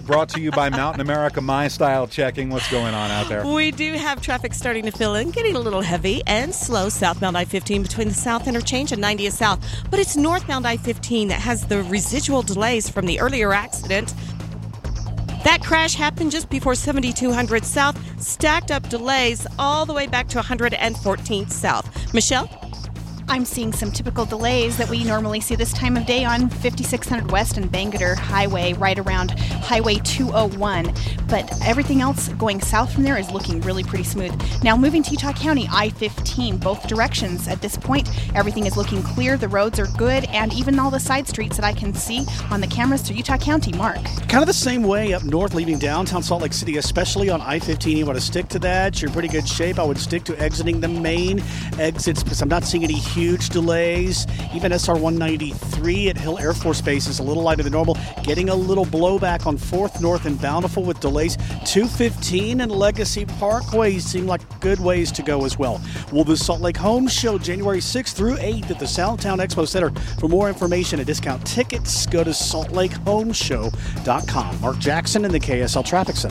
brought to you by Mountain America My Style Checking. What's going on out there? We do have traffic starting to fill in, getting a little heavy and slow southbound I-15 between the South Interchange and 90th South. But it's northbound I-15 that has the residual delays from the earlier accident. That crash happened just before 7200 South, stacked up delays all the way back to 114th South. Michelle? I'm seeing some typical delays that we normally see this time of day on 5600 West and Bangerter Highway, right around Highway 201. But everything else going south from there is looking really pretty smooth. Now moving to Utah County, I-15, both directions. At this point, everything is looking clear. The roads are good, and even all the side streets that I can see on the cameras through Utah County. Mark. Kind of the same way up north, leaving downtown Salt Lake City, especially on I-15. You want to stick to that. You're in pretty good shape. I would stick to exiting the main exits because I'm not seeing any huge delays. Even SR 193 at Hill Air Force Base is a little lighter than normal. Getting a little blowback on 4th North and Bountiful with delays. 215 and Legacy Parkway seem like good ways to go as well. Well, the Salt Lake Home Show, January 6th through 8th at the Southtown Expo Center. For more information and discount tickets, go to saltlakehomeshow.com. Mark Jackson in the KSL Traffic Center.